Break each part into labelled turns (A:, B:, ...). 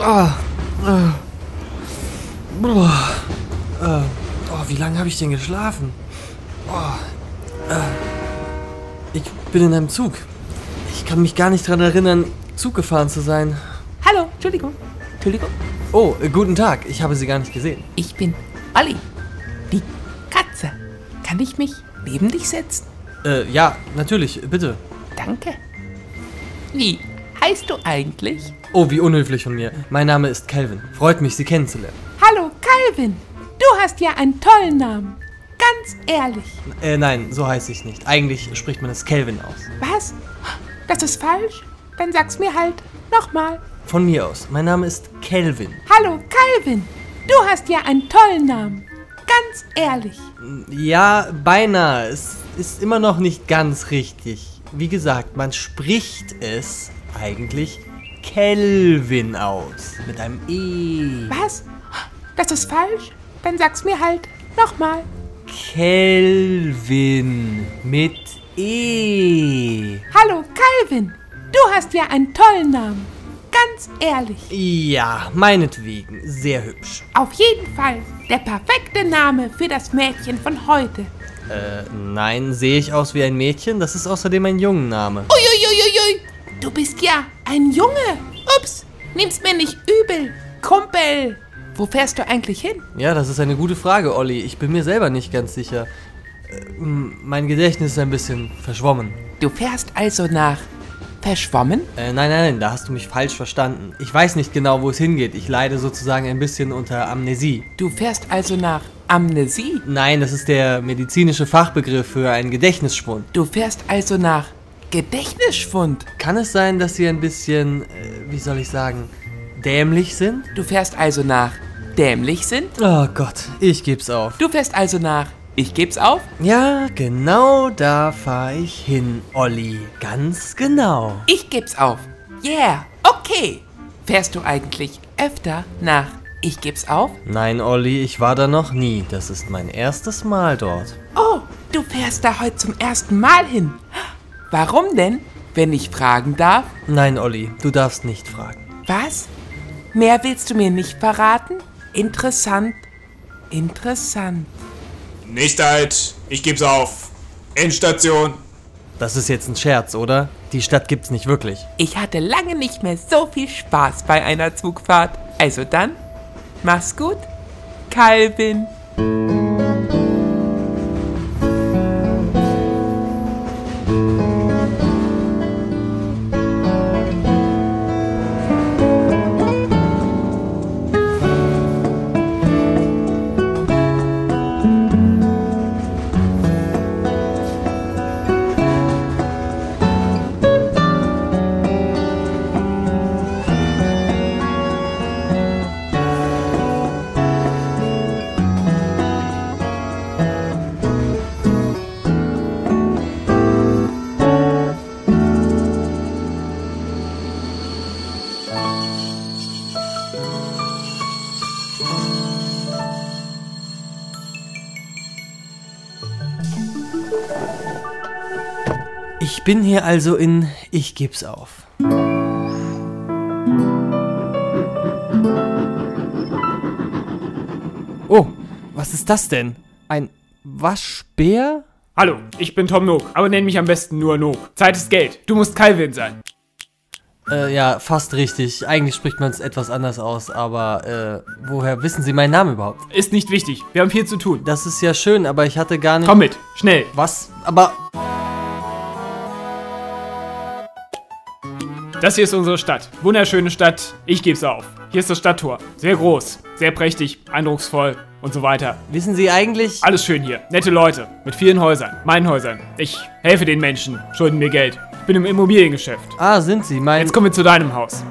A: Wie lange habe ich denn geschlafen? Ich bin in einem Zug. Ich kann mich gar nicht daran erinnern, Zug gefahren zu sein.
B: Hallo, Entschuldigung.
A: Oh, guten Tag. Ich habe Sie gar nicht gesehen.
B: Ich bin Olli, die Katze. Kann ich mich neben dich setzen?
A: Ja, natürlich. Bitte.
B: Danke. Wie heißt du eigentlich?
A: Oh, wie unhöflich von mir. Mein Name ist Calvin. Freut mich, Sie kennenzulernen.
B: Hallo, Calvin. Du hast ja einen tollen Namen. Ganz ehrlich.
A: Nein, so heiße ich nicht. Eigentlich spricht man es Calvin aus.
B: Was? Das ist falsch? Dann sag's mir halt nochmal.
A: Von mir aus. Mein Name ist Calvin.
B: Hallo, Calvin. Du hast ja einen tollen Namen. Ganz ehrlich.
A: Ja, beinahe. Es ist immer noch nicht ganz richtig. Wie gesagt, man spricht es eigentlich Kelvin aus. Mit einem E.
B: Was? Das ist falsch? Dann sag's mir halt nochmal.
A: Kelvin mit E.
B: Hallo, Calvin. Du hast ja einen tollen Namen. Ganz ehrlich.
A: Ja, meinetwegen. Sehr hübsch.
B: Auf jeden Fall der perfekte Name für das Mädchen von heute.
A: Nein, sehe ich aus wie ein Mädchen? Das ist außerdem ein Jungenname.
B: Uiuiuiui. Du bist ja ein Junge. Ups, nimm's mir nicht übel. Kumpel, wo fährst du eigentlich hin?
A: Ja, das ist eine gute Frage, Olli. Ich bin mir selber nicht ganz sicher. Mein Gedächtnis ist ein bisschen verschwommen.
B: Du fährst also nach Verschwommen?
A: Nein, da hast du mich falsch verstanden. Ich weiß nicht genau, wo es hingeht. Ich leide sozusagen ein bisschen unter Amnesie.
B: Du fährst also nach Amnesie?
A: Nein, das ist der medizinische Fachbegriff für einen Gedächtnisschwund.
B: Du fährst also nach Gedächtnisschwund?
A: Kann es sein, dass Sie ein bisschen, dämlich sind?
B: Du fährst also nach dämlich sind?
A: Oh Gott, ich geb's auf.
B: Du fährst also nach ich geb's auf?
A: Ja, genau da fahre ich hin, Olli. Ganz genau.
B: Ich geb's auf. Yeah, okay. Fährst du eigentlich öfter nach ich geb's auf?
A: Nein, Olli, ich war da noch nie. Das ist mein erstes Mal dort.
B: Oh, du fährst da heute zum ersten Mal hin. Warum denn, wenn ich fragen darf?
A: Nein, Olli, du darfst nicht fragen.
B: Was? Mehr willst du mir nicht verraten? Interessant.
C: Nächster Halt, ich geb's auf. Endstation.
A: Das ist jetzt ein Scherz, oder? Die Stadt gibt's nicht wirklich.
B: Ich hatte lange nicht mehr so viel Spaß bei einer Zugfahrt. Also dann, mach's gut, Calvin.
A: Ich bin hier also in Ich geb's auf. Oh, was ist das denn? Ein Waschbär?
D: Hallo, ich bin Tom Nook, aber nenn mich am besten nur Nook. Zeit ist Geld. Du musst Calvin sein.
A: Ja, fast richtig. Eigentlich spricht man es etwas anders aus, aber woher wissen Sie meinen Namen überhaupt?
D: Ist nicht wichtig. Wir haben viel zu tun.
A: Das ist ja schön, aber ich hatte gar nicht...
D: Komm mit, schnell.
A: Was? Aber...
D: Das hier ist unsere Stadt. Wunderschöne Stadt. Ich geb's auf. Hier ist das Stadttor. Sehr groß, sehr prächtig, eindrucksvoll und so weiter.
A: Wissen Sie eigentlich...
D: Alles schön hier. Nette Leute. Mit vielen Häusern. Meinen Häusern. Ich helfe den Menschen. Schulden mir Geld. Ich bin im Immobiliengeschäft.
A: Ah, sind Sie?
D: Jetzt kommen wir zu deinem Haus.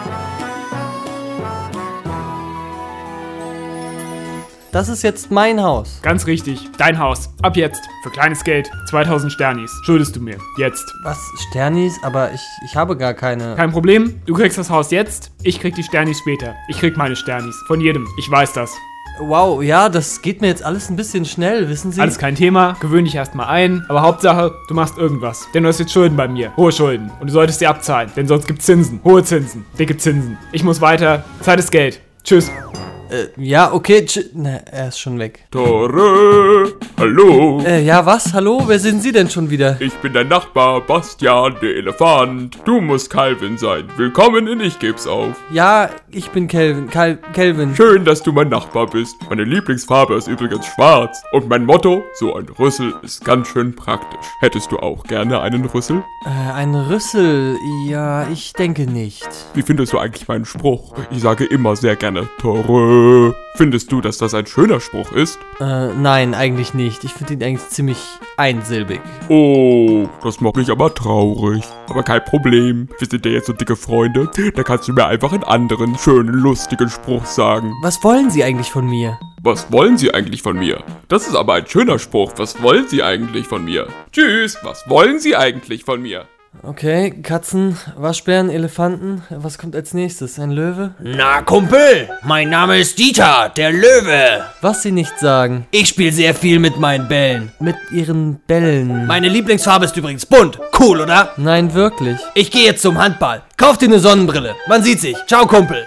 A: Das ist jetzt mein Haus.
D: Ganz richtig. Dein Haus. Ab jetzt. Für kleines Geld. 2000 Sternis. Schuldest du mir. Jetzt.
A: Was? Sternis? Aber ich habe gar keine...
D: Kein Problem. Du kriegst das Haus jetzt. Ich krieg die Sternis später. Ich krieg meine Sternis. Von jedem. Ich weiß das.
A: Wow, ja, das geht mir jetzt alles ein bisschen schnell, wissen Sie?
D: Alles kein Thema, gewöhn dich erstmal ein. Aber Hauptsache, du machst irgendwas. Denn du hast jetzt Schulden bei mir. Hohe Schulden. Und du solltest sie abzahlen. Denn sonst gibt's Zinsen. Hohe Zinsen. Dicke Zinsen. Ich muss weiter. Zeit ist Geld. Tschüss.
A: Ja, okay, er ist schon weg.
E: Tore, hallo.
A: Ja, was? Hallo? Wer sind Sie denn schon wieder?
E: Ich bin dein Nachbar, Bastian, der Elefant. Du musst Calvin sein. Willkommen in Ich geb's auf.
A: Ja, ich bin Kelvin. Kelvin.
E: Schön, dass du mein Nachbar bist. Meine Lieblingsfarbe ist übrigens schwarz. Und mein Motto, so ein Rüssel ist ganz schön praktisch. Hättest du auch gerne einen Rüssel?
A: Ein Rüssel? Ja, ich denke nicht.
E: Wie findest du eigentlich meinen Spruch? Ich sage immer sehr gerne Tore. Findest du, dass das ein schöner Spruch ist?
A: Nein, eigentlich nicht. Ich finde ihn eigentlich ziemlich einsilbig.
E: Oh, das macht mich aber traurig. Aber kein Problem. Wir sind ja jetzt so dicke Freunde. Da kannst du mir einfach einen anderen, schönen, lustigen Spruch sagen.
A: Was wollen Sie eigentlich von mir?
E: Was wollen Sie eigentlich von mir? Das ist aber ein schöner Spruch. Was wollen Sie eigentlich von mir? Tschüss, was wollen Sie eigentlich von mir?
A: Okay, Katzen, Waschbären, Elefanten. Was kommt als nächstes? Ein Löwe?
F: Na, Kumpel, mein Name ist Dieter, der Löwe.
A: Was Sie nicht sagen.
F: Ich spiele sehr viel mit meinen Bällen.
A: Mit Ihren Bällen.
F: Meine Lieblingsfarbe ist übrigens bunt. Cool, oder?
A: Nein, wirklich.
F: Ich gehe jetzt zum Handball. Kauf dir eine Sonnenbrille. Man sieht sich. Ciao, Kumpel.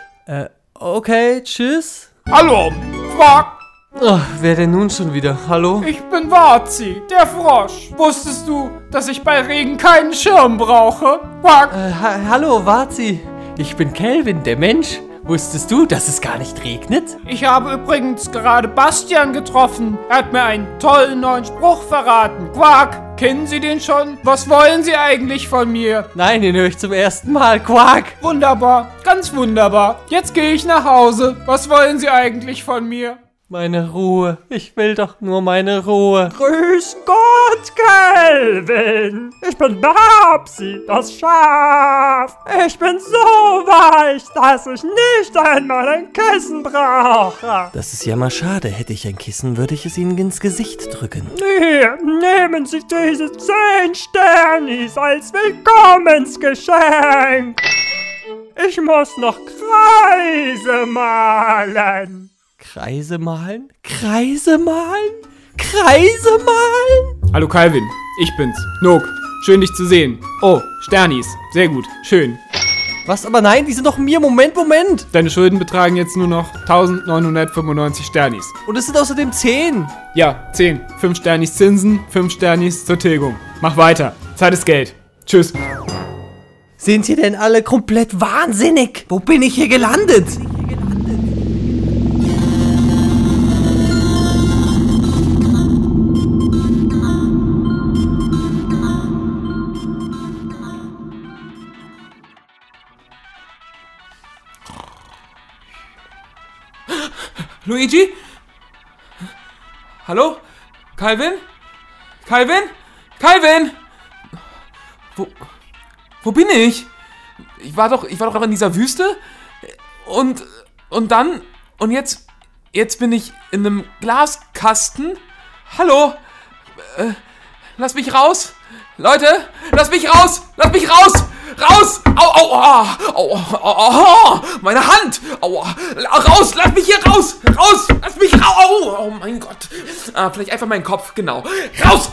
A: Okay, tschüss.
D: Hallo, Quack.
A: Oh, wer denn nun schon wieder? Hallo?
D: Ich bin Warzi, der Frosch. Wusstest du, dass ich bei Regen keinen Schirm brauche? Quack.
A: Hallo, Warzi. Ich bin Kelvin, der Mensch. Wusstest du, dass es gar nicht regnet?
D: Ich habe übrigens gerade Bastian getroffen. Er hat mir einen tollen neuen Spruch verraten. Quack, kennen Sie den schon? Was wollen Sie eigentlich von mir?
A: Nein, den höre ich zum ersten Mal. Quack.
D: Wunderbar, ganz wunderbar. Jetzt gehe ich nach Hause. Was wollen Sie eigentlich von mir?
A: Meine Ruhe. Ich will doch nur meine Ruhe.
G: Grüß Gott, Kelvin. Ich bin Babsi, das Schaf. Ich bin so weich, dass ich nicht einmal ein Kissen brauche.
A: Das ist ja mal schade. Hätte ich ein Kissen, würde ich es Ihnen ins Gesicht drücken.
G: Hier, nehmen Sie diese 10 Sternis als Willkommensgeschenk. Ich muss noch Kreise malen.
A: Kreise malen? Kreise malen? Kreise malen?
D: Hallo Calvin, ich bin's. Nook, schön dich zu sehen. Oh, Sternis, sehr gut, schön.
A: Was? Aber nein, die sind doch mir. Moment.
D: Deine Schulden betragen jetzt nur noch 1995 Sternis.
A: Und es sind außerdem 10.
D: Ja, 10. 5 Sternis Zinsen, 5 Sternis zur Tilgung. Mach weiter. Zeit ist Geld. Tschüss.
A: Sind ihr denn alle komplett wahnsinnig? Wo bin ich hier gelandet?
H: Luigi? Hallo? Calvin? Calvin? Calvin? Wo bin ich? Ich war doch auch in dieser Wüste. Und jetzt bin ich in einem Glaskasten. Hallo? Lass mich raus. Leute, lass mich raus. Lass mich raus. Raus! Au, meine Hand! Au, raus! Lass mich hier raus! Raus! Lass mich raus! Oh mein Gott! Vielleicht einfach meinen Kopf, genau. Raus!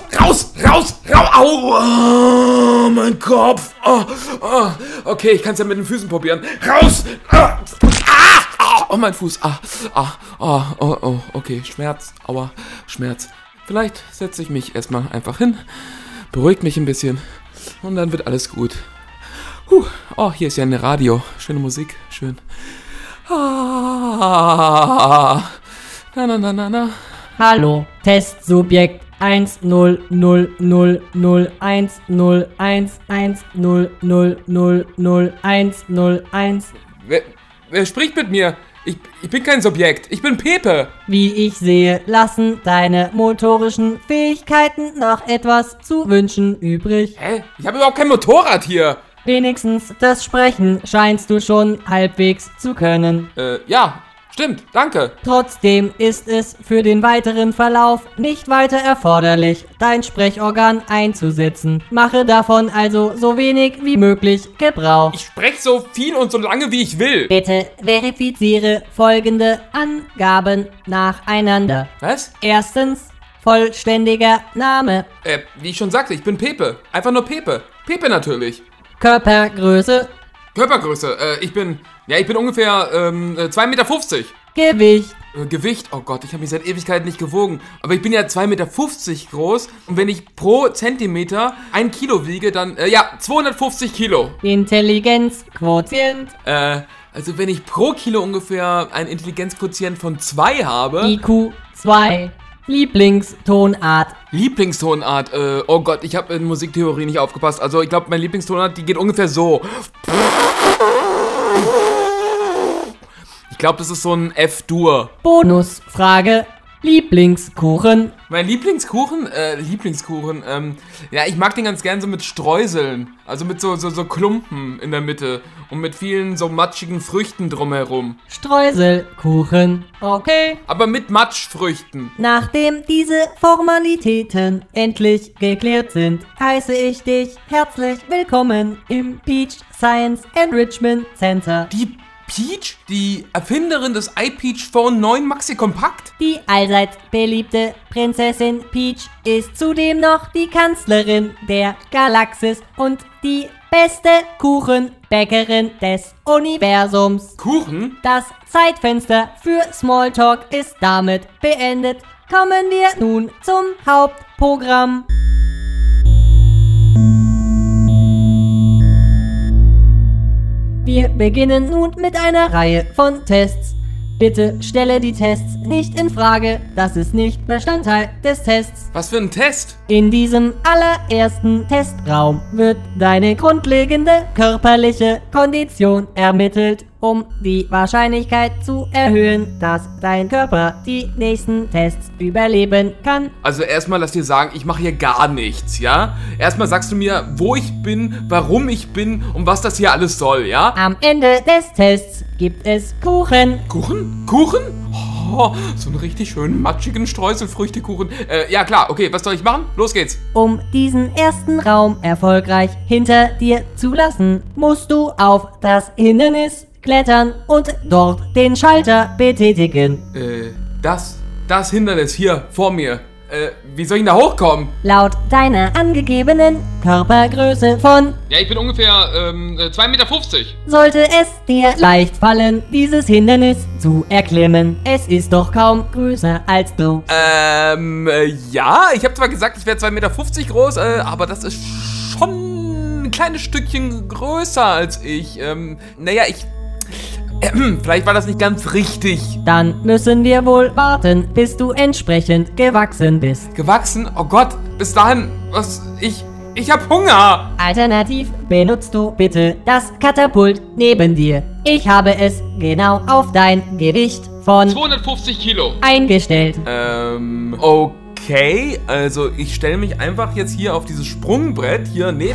H: Au! Mein Kopf! Okay, ich kann es ja mit den Füßen probieren. Raus! Oh, mein Fuß! Okay, Schmerz. Aua, Schmerz. Vielleicht setze ich mich erstmal einfach hin, beruhigt mich ein bisschen und dann wird alles gut. Oh, hier ist ja ein Radio. Schöne Musik. Schön. Na.
I: Hallo, Testsubjekt 100000101000101.
H: Wer spricht mit mir? Ich bin kein Subjekt. Ich bin Pepe.
I: Wie ich sehe, lassen deine motorischen Fähigkeiten noch etwas zu wünschen übrig.
H: Hä? Ich habe überhaupt kein Motorrad hier.
I: Wenigstens das Sprechen scheinst du schon halbwegs zu können.
H: Ja, stimmt, danke.
I: Trotzdem ist es für den weiteren Verlauf nicht weiter erforderlich, dein Sprechorgan einzusetzen. Mache davon also so wenig wie möglich Gebrauch.
H: Ich spreche so viel und so lange, wie ich will.
I: Bitte verifiziere folgende Angaben nacheinander.
H: Was?
I: Erstens, vollständiger Name.
H: Wie ich schon sagte, ich bin Pepe. Einfach nur Pepe. Pepe natürlich.
I: Körpergröße.
H: Körpergröße, ich bin ungefähr 2,50 Meter.
I: Gewicht.
H: Gewicht, oh Gott, ich habe mich seit Ewigkeiten nicht gewogen. Aber ich bin ja 2,50 Meter groß und wenn ich pro Zentimeter 1 Kilo wiege, dann, 250 Kilo.
I: Intelligenzquotient.
H: Also wenn ich pro Kilo ungefähr einen Intelligenzquotient von 2 habe.
I: IQ 2. Lieblingstonart.
H: Lieblingstonart, oh Gott, ich habe in Musiktheorie nicht aufgepasst. Also ich glaube, meine Lieblingstonart, die geht ungefähr so. Ich glaube, das ist so ein F-Dur.
I: Bonusfrage. Lieblingskuchen.
H: Mein Lieblingskuchen, ich mag den ganz gern so mit Streuseln. Also mit so Klumpen in der Mitte. Und mit vielen so matschigen Früchten drumherum.
I: Streuselkuchen. Okay.
H: Aber mit Matschfrüchten.
I: Nachdem diese Formalitäten endlich geklärt sind, heiße ich dich herzlich willkommen im Peach Science Enrichment Center.
H: Die Peach, die Erfinderin des iPeach Phone 9 Maxi Kompakt?
I: Die allseits beliebte Prinzessin Peach ist zudem noch die Kanzlerin der Galaxis und die beste Kuchenbäckerin des Universums.
H: Kuchen?
I: Das Zeitfenster für Smalltalk ist damit beendet. Kommen wir nun zum Hauptprogramm. Wir beginnen nun mit einer Reihe von Tests. Bitte stelle die Tests nicht in Frage, das ist nicht Bestandteil des Tests.
H: Was für ein Test?
I: In diesem allerersten Testraum wird deine grundlegende körperliche Kondition ermittelt, um die Wahrscheinlichkeit zu erhöhen, dass dein Körper die nächsten Tests überleben kann.
H: Also erstmal lass dir sagen, ich mache hier gar nichts, ja? Erstmal sagst du mir, wo ich bin, warum ich bin und was das hier alles soll, ja?
I: Am Ende des Tests gibt es Kuchen.
H: Kuchen? Kuchen? Oh, so einen richtig schönen, matschigen Streuselfrüchtekuchen. Ja klar, okay, was soll ich machen? Los geht's.
I: Um diesen ersten Raum erfolgreich hinter dir zu lassen, musst du auf das Hindernis klettern und dort den Schalter betätigen.
H: Das Hindernis hier vor mir. Wie soll ich denn da hochkommen?
I: Laut deiner angegebenen Körpergröße von...
H: Ja, ich bin ungefähr 2,50 Meter.
I: Sollte es dir leicht fallen, dieses Hindernis zu erklimmen. Es ist doch kaum größer als du.
H: Ja, ich habe zwar gesagt, ich wäre 2,50 Meter groß, aber das ist schon ein kleines Stückchen größer als ich. Vielleicht war das nicht ganz richtig.
I: Dann müssen wir wohl warten, bis du entsprechend gewachsen bist.
H: Gewachsen? Oh Gott, bis dahin, ich hab Hunger.
I: Alternativ benutzt du bitte das Katapult neben dir. Ich habe es genau auf dein Gewicht von
H: 250 Kilo
I: eingestellt.
H: Okay, also ich stelle mich einfach jetzt hier auf dieses Sprungbrett hier neben...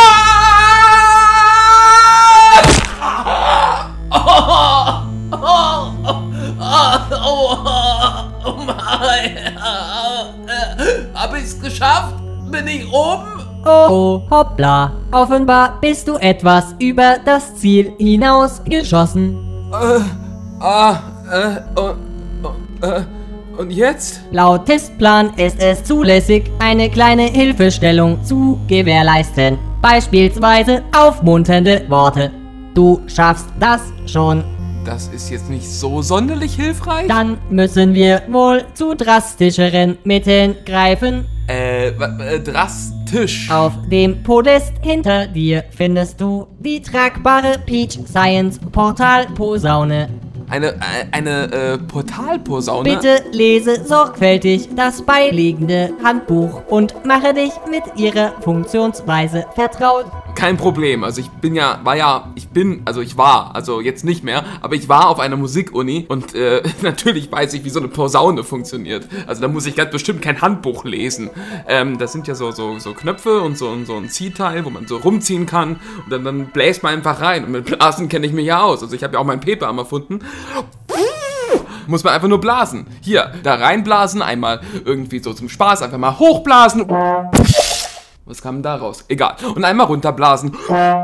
F: Oh mein. Hab ich's geschafft? Bin ich oben?
I: Oh, hoppla. Offenbar bist du etwas über das Ziel hinaus geschossen.
H: Und jetzt?
I: Laut Testplan ist es zulässig, eine kleine Hilfestellung zu gewährleisten. Beispielsweise aufmunternde Worte. Du schaffst das schon.
H: Das ist jetzt nicht so sonderlich hilfreich.
I: Dann müssen wir wohl zu drastischeren Mitteln greifen.
H: Drastisch.
I: Auf dem Podest hinter dir findest du die tragbare Peach Science Portalposaune.
H: Eine Portalposaune?
I: Bitte lese sorgfältig das beiliegende Handbuch und mache dich mit ihrer Funktionsweise vertraut.
H: Kein Problem, also ich war, jetzt nicht mehr, aber ich war auf einer Musikuni und natürlich weiß ich, wie so eine Posaune funktioniert. Also da muss ich ganz bestimmt kein Handbuch lesen. Das sind ja so Knöpfe und so ein Ziehteil, wo man so rumziehen kann und dann bläst man einfach rein. Und mit Blasen kenne ich mich ja aus. Also ich habe ja auch meinen Pepe-Arm erfunden. Muss man einfach nur blasen. Hier, da reinblasen, einmal irgendwie so zum Spaß, einfach mal hochblasen. Was kam denn da raus? Egal. Und einmal runterblasen.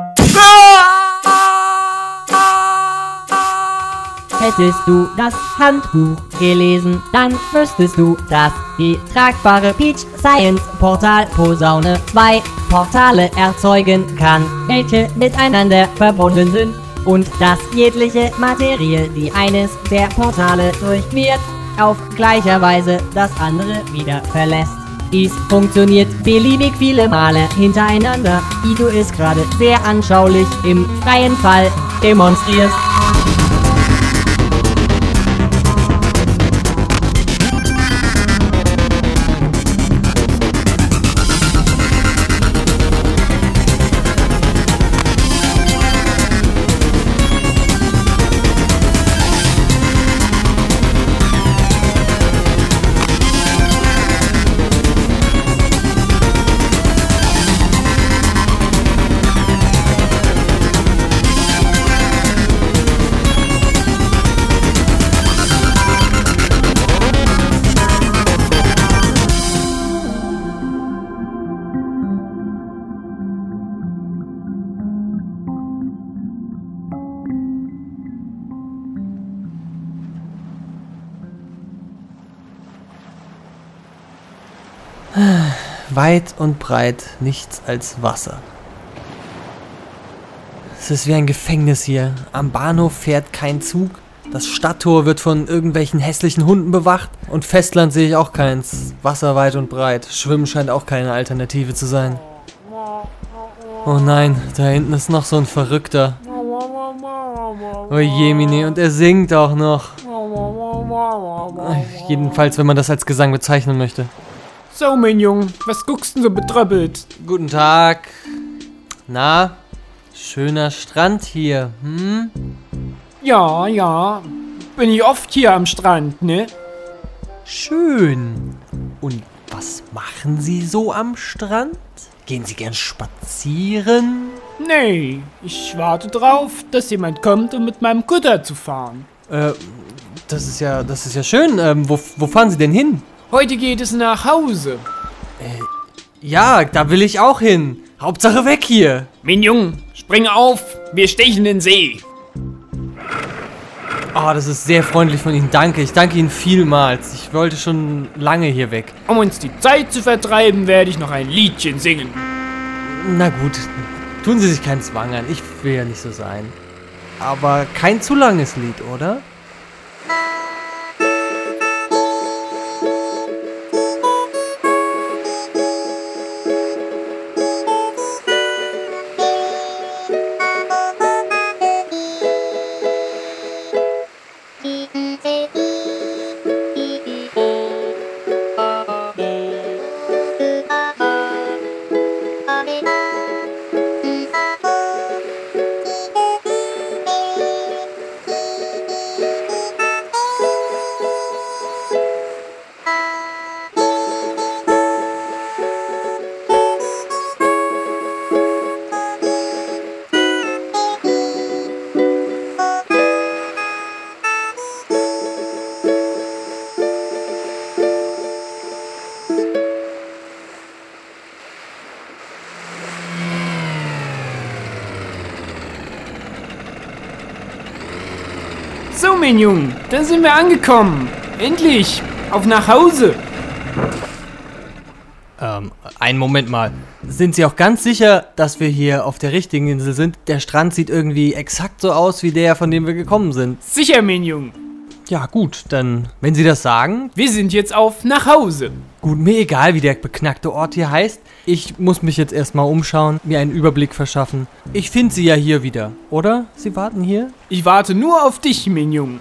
I: Hättest du das Handbuch gelesen, dann wüsstest du, dass die tragbare Peach Science Portal Posaune 2 Portale erzeugen kann, welche miteinander verbunden sind und dass jegliche Materie, die eines der Portale durchquert, auf gleicher Weise das andere wieder verlässt. Dies funktioniert beliebig viele Male hintereinander, wie du es gerade sehr anschaulich im freien Fall demonstrierst.
A: Weit und breit nichts als Wasser. Es ist wie ein Gefängnis hier. Am Bahnhof fährt kein Zug. Das Stadttor wird von irgendwelchen hässlichen Hunden bewacht. Und Festland sehe ich auch keins. Wasser weit und breit. Schwimmen scheint auch keine Alternative zu sein. Oh nein, da hinten ist noch so ein Verrückter. Oh Jemine, und er singt auch noch. Jedenfalls, wenn man das als Gesang bezeichnen möchte.
D: So, mein Junge, was guckst denn so betröppelt?
A: Guten Tag. Na, schöner Strand hier, hm?
D: Ja, bin ich oft hier am Strand, ne?
A: Schön. Und was machen Sie so am Strand? Gehen Sie gern spazieren?
D: Nee, ich warte drauf, dass jemand kommt, um mit meinem Kutter zu fahren.
A: Das ist ja schön. Wo fahren Sie denn hin?
D: Heute geht es nach Hause.
A: Ja, da will ich auch hin. Hauptsache weg hier.
D: Mein Junge, spring auf, wir stechen in den See.
A: Oh, das ist sehr freundlich von Ihnen. Danke, ich danke Ihnen vielmals. Ich wollte schon lange hier weg.
D: Um uns die Zeit zu vertreiben, werde ich noch ein Liedchen singen.
A: Na gut, tun Sie sich keinen Zwang an. Ich will ja nicht so sein. Aber kein zu langes Lied, oder?
D: So, mein Junge, da sind wir angekommen. Endlich, auf nach Hause.
A: Einen Moment mal. Sind Sie auch ganz sicher, dass wir hier auf der richtigen Insel sind? Der Strand sieht irgendwie exakt so aus wie der, von dem wir gekommen sind.
D: Sicher, mein Junge.
A: Ja gut, dann, wenn Sie das sagen.
D: Wir sind jetzt auf nach Hause.
A: Gut, mir egal, wie der beknackte Ort hier heißt. Ich muss mich jetzt erstmal umschauen, mir einen Überblick verschaffen. Ich finde Sie ja hier wieder, oder? Sie warten hier?
D: Ich warte nur auf dich, mein Junge.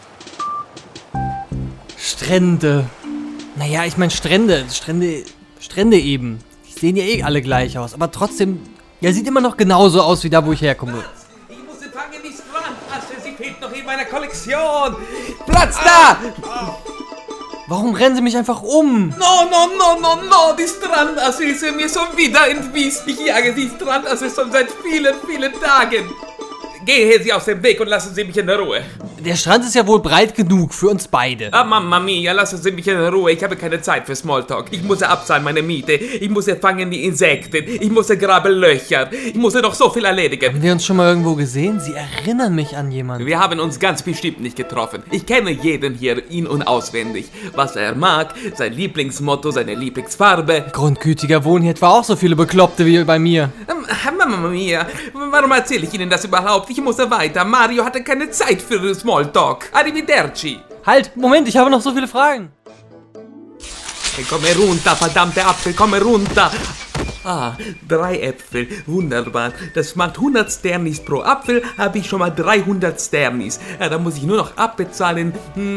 A: Strände. Naja, ich meine Strände eben. Die sehen ja eh alle gleich aus, aber trotzdem, ja, sieht immer noch genauso aus wie da, wo ich herkomme.
J: Ich muss den Fang in die Strandasche, sie fehlt noch in meiner Kollektion. Platz da!
A: Warum rennen Sie mich einfach um?
J: No, die Strandasse ist mir schon wieder entwies. Ich jage die Strandasse schon seit vielen Tagen. Gehen Sie aus dem Weg und lassen Sie mich in Ruhe.
A: Der Strand ist ja wohl breit genug für uns beide.
J: Ah, Mamma mia, lassen Sie mich in Ruhe. Ich habe keine Zeit für Smalltalk. Ich muss abzahlen meine Miete. Ich muss fangen die Insekten. Ich muss graben Löcher. Ich muss noch so viel erledigen.
A: Haben wir uns schon mal irgendwo gesehen? Sie erinnern mich an jemanden.
J: Wir haben uns ganz bestimmt nicht getroffen. Ich kenne jeden hier in- und auswendig. Was er mag, sein Lieblingsmotto, seine Lieblingsfarbe.
A: Grundgütiger wohnen hier etwa auch so viele Bekloppte wie bei mir.
J: Mamma mia, warum erzähle ich Ihnen das überhaupt? Ich muss weiter. Mario hatte keine Zeit für Smalltalk. Arrivederci.
A: Halt, Moment, ich habe noch so viele Fragen.
J: Hey, komm runter, verdammte Apfel, komm runter. Ah, 3 Äpfel, wunderbar. Das macht 100 Sternis pro Apfel, habe ich schon mal 300 Sternis. Ja, da muss ich nur noch abbezahlen,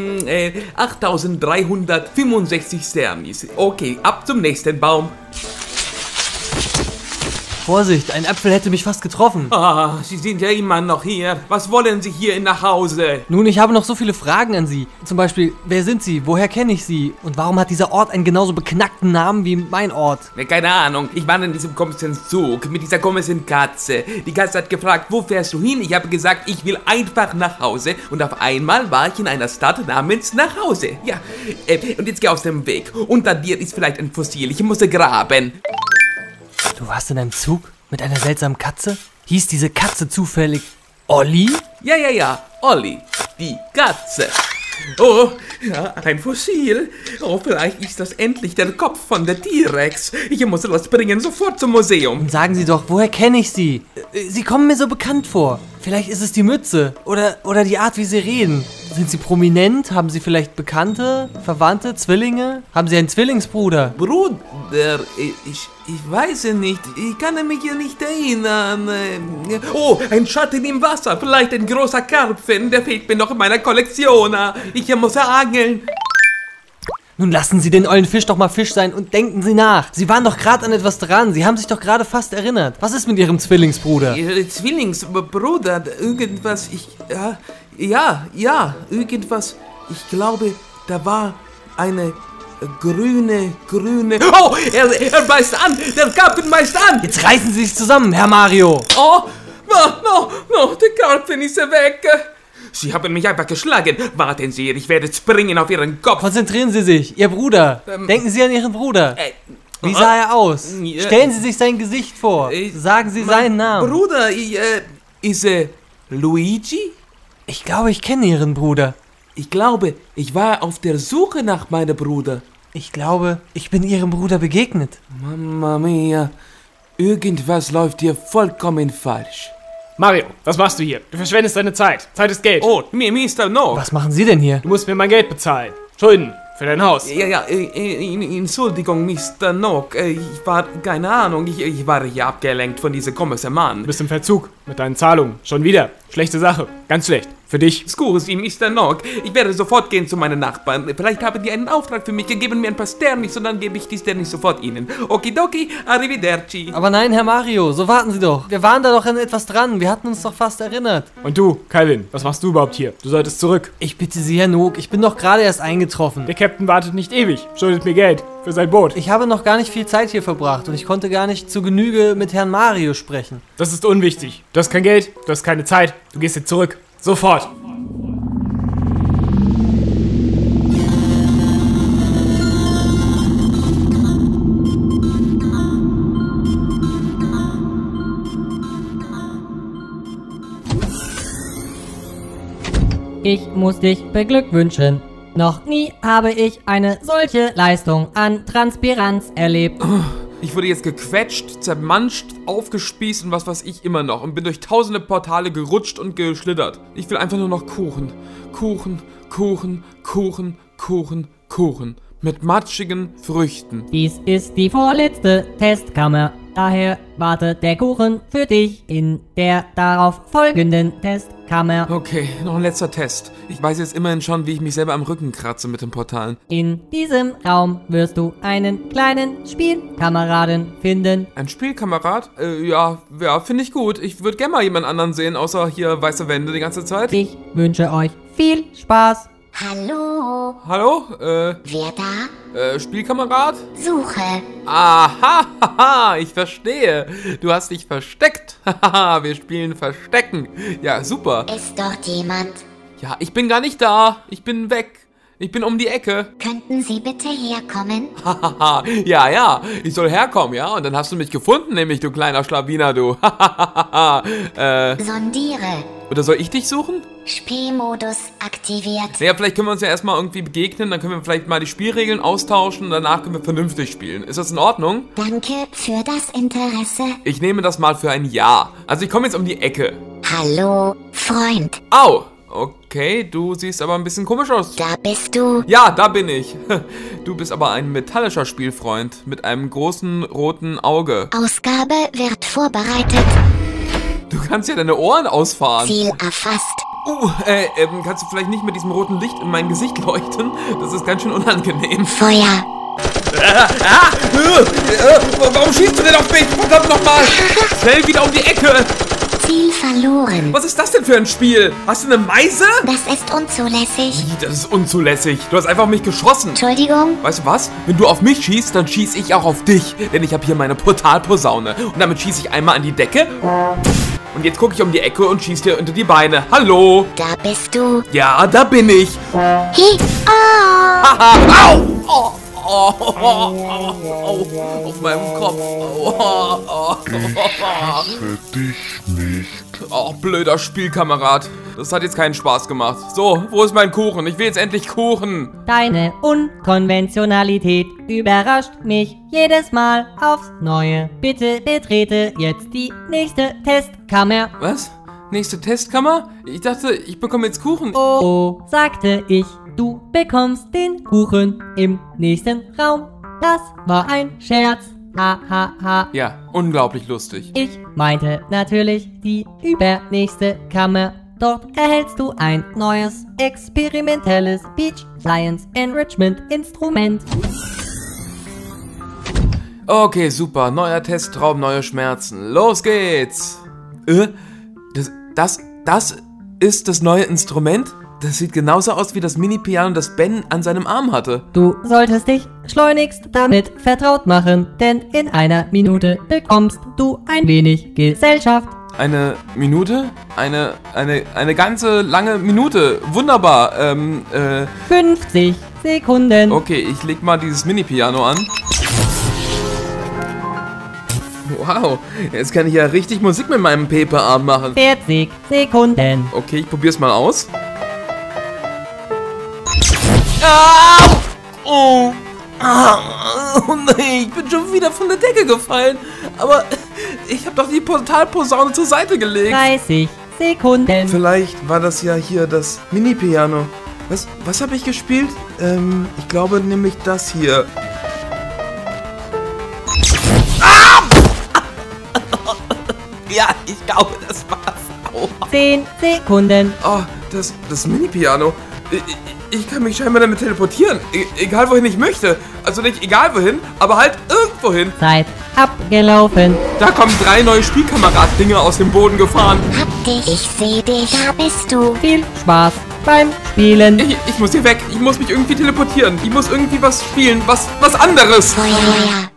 J: 8.365 Sternis. Okay, ab zum nächsten Baum.
A: Vorsicht, ein Apfel hätte mich fast getroffen.
J: Ah, Sie sind ja immer noch hier. Was wollen Sie hier nach Hause?
A: Nun, ich habe noch so viele Fragen an Sie. Zum Beispiel, wer sind Sie? Woher kenne ich Sie? Und warum hat dieser Ort einen genauso beknackten Namen wie mein Ort?
J: Keine Ahnung, ich war in diesem komischen Zug mit dieser komischen Katze. Die Katze hat gefragt, wo fährst du hin? Ich habe gesagt, ich will einfach nach Hause. Und auf einmal war ich in einer Stadt namens Nach Hause. Ja, und jetzt geh aus dem Weg. Unter dir ist vielleicht ein Fossil, ich muss graben.
A: Du warst in einem Zug mit einer seltsamen Katze? Hieß diese Katze zufällig Olli?
J: Ja, Olli, die Katze. Oh, ja, ein Fossil. Oh, vielleicht ist das endlich der Kopf von der T-Rex. Ich muss das bringen, sofort zum Museum.
A: Und sagen Sie doch, woher kenne ich Sie? Sie kommen mir so bekannt vor. Vielleicht ist es die Mütze oder die Art, wie Sie reden. Sind Sie prominent? Haben Sie vielleicht Bekannte, Verwandte, Zwillinge? Haben Sie einen Zwillingsbruder?
J: Bruder, ich weiß es nicht. Ich kann mich ja nicht erinnern. Oh, ein Schatten im Wasser. Vielleicht ein großer Karpfen. Der fehlt mir noch in meiner Kollektion. Ich muss angeln.
A: Nun lassen Sie den ollen Fisch doch mal Fisch sein und denken Sie nach. Sie waren doch gerade an etwas dran. Sie haben sich doch gerade fast erinnert. Was ist mit Ihrem Zwillingsbruder?
J: Ihr Zwillingsbruder, irgendwas, ja, irgendwas. Ich glaube, da war eine grüne. Oh, er beißt an, der Karpfen beißt an.
A: Jetzt reißen Sie sich zusammen, Herr Mario.
J: Oh, no, der Karpfen ist weg. Sie haben mich einfach geschlagen. Warten Sie, ich werde springen auf Ihren Kopf.
A: Konzentrieren Sie sich, Ihr Bruder. Denken Sie an Ihren Bruder. Wie sah er aus? Stellen Sie sich sein Gesicht vor. Sagen Sie seinen Namen.
J: Bruder, ist Luigi?
A: Ich glaube, ich kenne Ihren Bruder.
J: Ich glaube, ich war auf der Suche nach meinem Bruder.
A: Ich glaube, ich bin Ihrem Bruder begegnet.
J: Mamma mia, irgendwas läuft hier vollkommen falsch.
D: Mario, was machst du hier? Du verschwendest deine Zeit. Zeit ist Geld.
J: Oh, Mr. No.
A: Was machen Sie denn hier?
D: Du musst mir mein Geld bezahlen. Schulden für dein Haus.
J: Ja, Entschuldigung, Mr. Nock. Ich war, keine Ahnung, ich war hier abgelenkt von diesem komischen Mann.
D: Du bist im Verzug mit deinen Zahlungen. Schon wieder. Schlechte Sache. Ganz schlecht. Für dich.
J: Scusi, Mr. Nock. Ich werde sofort gehen zu meinen Nachbarn. Vielleicht haben die einen Auftrag für mich gegeben, mir ein paar Sternis und dann gebe ich die Sternis sofort ihnen. Okidoki, arrivederci.
A: Aber nein, Herr Mario, so warten Sie doch. Wir waren da doch an etwas dran. Wir hatten uns doch fast erinnert.
D: Und du, Calvin, was machst du überhaupt hier? Du solltest zurück.
A: Ich bitte Sie, Herr Nock, ich bin doch gerade erst eingetroffen.
D: Der Captain wartet nicht ewig. Schuldet mir Geld für sein Boot.
A: Ich habe noch gar nicht viel Zeit hier verbracht und ich konnte gar nicht zu Genüge mit Herrn Mario sprechen.
D: Das ist unwichtig. Du hast kein Geld, du hast keine Zeit. Du gehst jetzt zurück. Sofort.
I: Ich muss dich beglückwünschen. Noch nie habe ich eine solche Leistung an Transpiranz erlebt.
H: Ich wurde jetzt gequetscht, zermanscht, aufgespießt und was weiß ich immer noch und bin durch tausende Portale gerutscht und geschlittert. Ich will einfach nur noch Kuchen. Kuchen, Kuchen, Kuchen, Kuchen, Kuchen. Mit matschigen Früchten.
I: Dies ist die vorletzte Testkammer. Daher wartet der Kuchen für dich in der darauf folgenden Testkammer.
H: Okay, noch ein letzter Test. Ich weiß jetzt immerhin schon, wie ich mich selber am Rücken kratze mit den Portalen.
I: In diesem Raum wirst du einen kleinen Spielkameraden finden.
H: Ein Spielkamerad? Ja, finde ich gut. Ich würde gerne mal jemand anderen sehen, außer hier weiße Wände die ganze Zeit.
I: Ich wünsche euch viel Spaß.
K: Hallo?
H: Hallo?
K: Wer da?
H: Spielkamerad?
K: Suche.
H: Aha, haha, ich verstehe. Du hast dich versteckt. Haha, wir spielen Verstecken. Ja, super.
K: Ist dort jemand?
J: Ja, ich bin gar nicht da. Ich bin weg. Ich bin um die Ecke.
K: Könnten Sie bitte herkommen?
J: Hahaha, ja, ich soll herkommen, ja? Und dann hast du mich gefunden, nämlich, du kleiner Schlawiner, du.
K: Sondiere.
J: Oder soll ich dich suchen?
K: Spielmodus aktiviert.
J: Naja, vielleicht können wir uns ja erstmal irgendwie begegnen, dann können wir vielleicht mal die Spielregeln austauschen und danach können wir vernünftig spielen. Ist das in Ordnung?
K: Danke für das Interesse.
J: Ich nehme das mal für ein Ja. Also ich komme jetzt um die Ecke.
K: Hallo, Freund.
J: Au! Okay, du siehst aber ein bisschen komisch aus.
K: Da bist du.
J: Ja, da bin ich. Du bist aber ein metallischer Spielfreund mit einem großen roten Auge.
K: Ausgabe wird vorbereitet.
J: Du kannst ja deine Ohren ausfahren.
K: Ziel erfasst.
J: Kannst du vielleicht nicht mit diesem roten Licht in mein Gesicht leuchten? Das ist ganz schön unangenehm.
K: Feuer.
J: Warum schießt du denn auf mich? Verdammt nochmal! Schnell wieder um die Ecke!
K: Ziel verloren.
J: Was ist das denn für ein Spiel? Hast du eine Meise?
K: Das ist unzulässig.
J: Wie, das ist unzulässig. Du hast einfach auf mich geschossen.
K: Entschuldigung?
J: Weißt du was? Wenn du auf mich schießt, dann schieße ich auch auf dich. Denn ich habe hier meine Portalposaune. Und damit schieße ich einmal an die Decke. Und jetzt gucke ich um die Ecke und schieße dir unter die Beine. Hallo?
K: Da bist du.
J: Ja, da bin ich.
K: Hi.
J: Haha. Au! Auf meinem Kopf.
E: Dich nicht.
J: Oh, blöder Spielkamerad. Das hat jetzt keinen Spaß gemacht. So, wo ist mein Kuchen? Ich will jetzt endlich Kuchen.
I: Deine Unkonventionalität überrascht mich jedes Mal aufs Neue. Bitte betrete jetzt die nächste Testkammer.
J: Was? Nächste Testkammer? Ich dachte, ich bekomme jetzt Kuchen.
I: Oh, sagte ich, du bekommst den Kuchen im nächsten Raum. Das war ein Scherz. Ha, ha, ha.
J: Ja, unglaublich lustig.
I: Ich meinte natürlich die übernächste Kammer. Dort erhältst du ein neues, experimentelles Beach Science Enrichment Instrument.
J: Okay, super. Neuer Testraum, neue Schmerzen. Los geht's. Das ist das neue Instrument? Das sieht genauso aus wie das Mini-Piano, das Ben an seinem Arm hatte.
I: Du solltest dich schleunigst damit vertraut machen, denn in einer Minute bekommst du ein wenig Gesellschaft.
J: Eine Minute? Eine ganze lange Minute. Wunderbar.
I: 50 Sekunden.
J: Okay, ich leg mal dieses Mini-Piano an. Wow, jetzt kann ich ja richtig Musik mit meinem Pepe-Arm machen.
I: 40 Sekunden.
J: Okay, ich probier's mal aus. Oh nein, ich bin schon wieder von der Decke gefallen. Aber ich habe doch die Portalposaune zur Seite gelegt.
I: 30 Sekunden.
J: Vielleicht war das ja hier das Mini-Piano. Was habe ich gespielt? Ich glaube nämlich das hier. Ja, ich glaube, das war's.
I: 10 Sekunden.
J: Oh, das Mini-Piano. Ich kann mich scheinbar damit teleportieren. Egal wohin ich möchte. Also nicht egal wohin, aber halt irgendwohin.
I: Zeit abgelaufen.
J: Da kommen 3 neue Spielkamerad-Dinger aus dem Boden gefahren.
K: Hab dich, ich seh dich, da bist du.
I: Viel Spaß beim Spielen.
J: Ich muss hier weg. Ich muss mich irgendwie teleportieren. Ich muss irgendwie was spielen. Was anderes.
K: Feuer.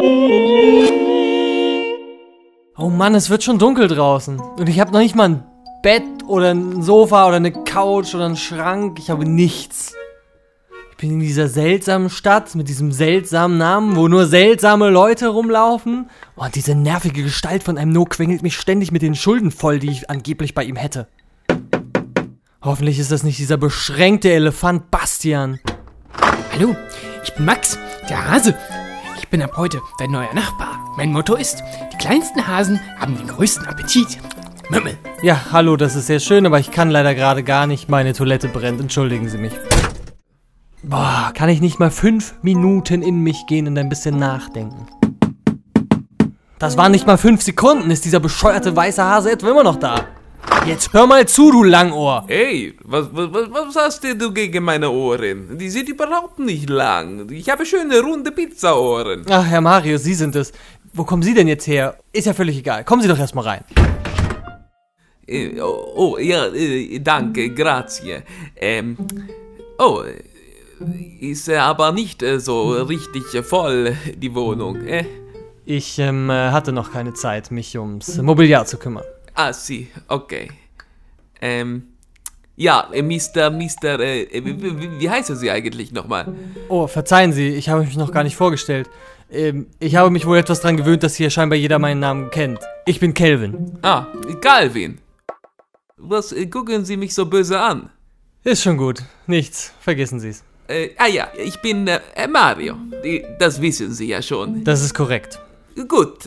A: Oh Mann, es wird schon dunkel draußen. Und ich habe noch nicht mal ein Bett oder ein Sofa oder eine Couch oder einen Schrank. Ich habe nichts. Ich bin in dieser seltsamen Stadt mit diesem seltsamen Namen, wo nur seltsame Leute rumlaufen. Und diese nervige Gestalt von einem No quengelt mich ständig mit den Schulden voll, die ich angeblich bei ihm hätte. Hoffentlich ist das nicht dieser beschränkte Elefant Bastian.
B: Hallo, ich bin Max, der Hase. Ich bin ab heute dein neuer Nachbar. Mein Motto ist, die kleinsten Hasen haben den größten Appetit. Mümmel.
A: Ja, hallo, das ist sehr schön, aber ich kann leider gerade gar nicht. Meine Toilette brennt, entschuldigen Sie mich. Boah, kann ich nicht mal 5 Minuten in mich gehen und ein bisschen nachdenken? Das waren nicht mal 5 Sekunden. Ist dieser bescheuerte weiße Hase etwa immer noch da? Jetzt hör mal zu, du Langohr.
J: Hey, was hast du gegen meine Ohren? Die sind überhaupt nicht lang. Ich habe schöne, runde Pizzaohren.
A: Ach, Herr Mario, Sie sind es. Wo kommen Sie denn jetzt her? Ist ja völlig egal. Kommen Sie doch erstmal rein.
J: Danke, grazie. Ist aber nicht so richtig voll, die Wohnung,
A: Ich hatte noch keine Zeit, mich ums Mobiliar zu kümmern.
J: Ah, sì, okay. Wie heißen Sie eigentlich nochmal?
A: Oh, verzeihen Sie, ich habe mich noch gar nicht vorgestellt. Ich habe mich wohl etwas dran gewöhnt, dass hier scheinbar jeder meinen Namen kennt. Ich bin Kelvin.
J: Ah, Calvin. Was gucken Sie mich so böse an?
A: Ist schon gut. Nichts. Vergessen Sie es.
J: Ich bin Mario. Das wissen Sie ja schon.
A: Das ist korrekt.
J: Gut.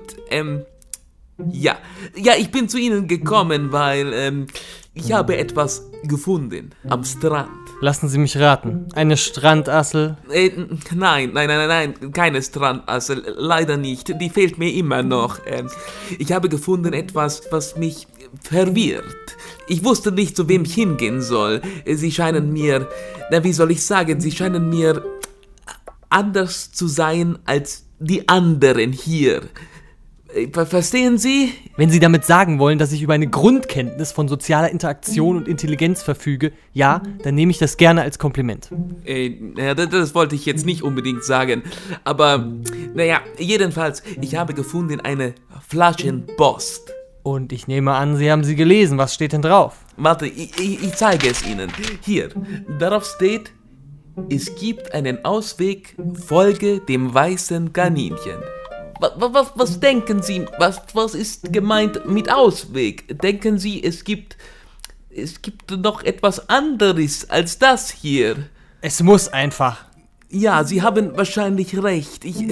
J: Ich bin zu Ihnen gekommen, weil ich habe etwas gefunden am Strand.
A: Lassen Sie mich raten. Eine Strandassel?
J: Nein, keine Strandassel, leider nicht. Die fehlt mir immer noch. Ich habe gefunden etwas, was mich verwirrt. Ich wusste nicht, zu wem ich hingehen soll. Sie scheinen mir, sie scheinen mir anders zu sein als die anderen hier. Verstehen Sie?
A: Wenn Sie damit sagen wollen, dass ich über eine Grundkenntnis von sozialer Interaktion und Intelligenz verfüge, ja, dann nehme ich das gerne als Kompliment.
J: Das wollte ich jetzt nicht unbedingt sagen. Aber, jedenfalls, ich habe gefunden eine Flaschenpost.
A: Und ich nehme an, Sie haben sie gelesen. Was steht denn drauf?
J: Warte, ich zeige es Ihnen. Hier, darauf steht, es gibt einen Ausweg, folge dem weißen Kaninchen. Was denken Sie? Was ist gemeint mit Ausweg? Denken Sie, es gibt noch etwas anderes als das hier?
A: Es muss einfach.
J: Ja, Sie haben wahrscheinlich recht. Ich